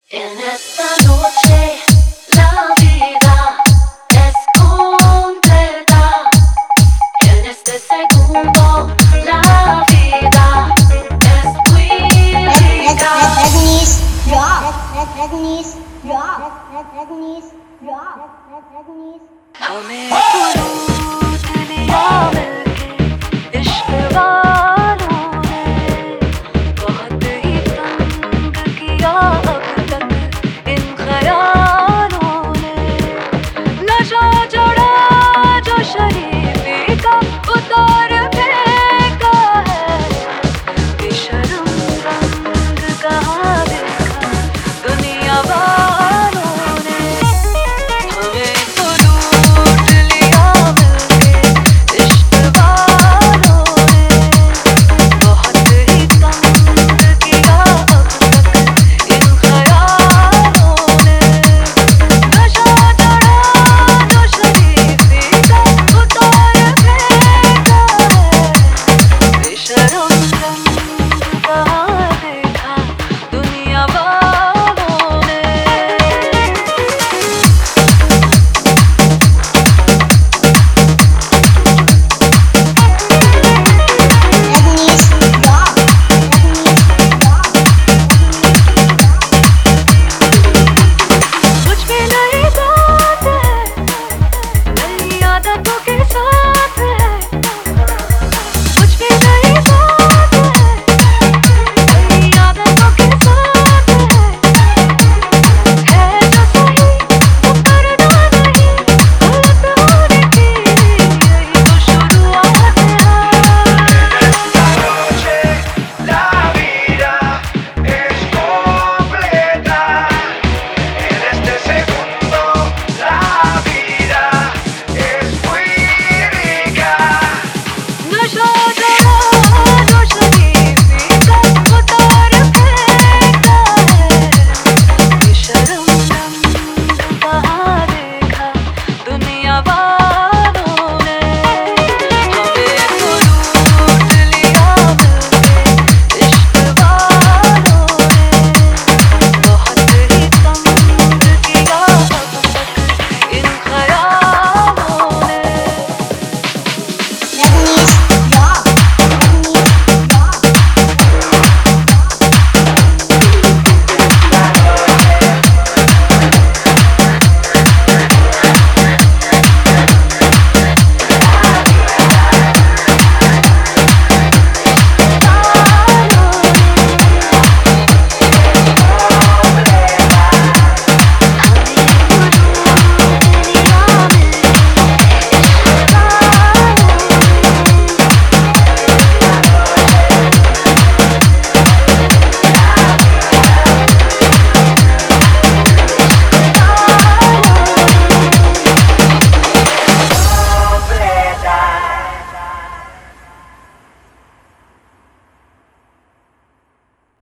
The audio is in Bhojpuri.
En esta noche la vida es completa. En este segundo la vida es muy rica. Rajnish drop. Rajnish drop. Rajnish drop. Rajnish हमें फुरूद लिया मिलके इश्क वालों ने, बहुत ही तंग किया अब तक इन ख्यालों ने। नशा चढ़ा जो शरीफी का उतार फेंका है, बेशर्म रंग कहाँ देखा दुनिया वालों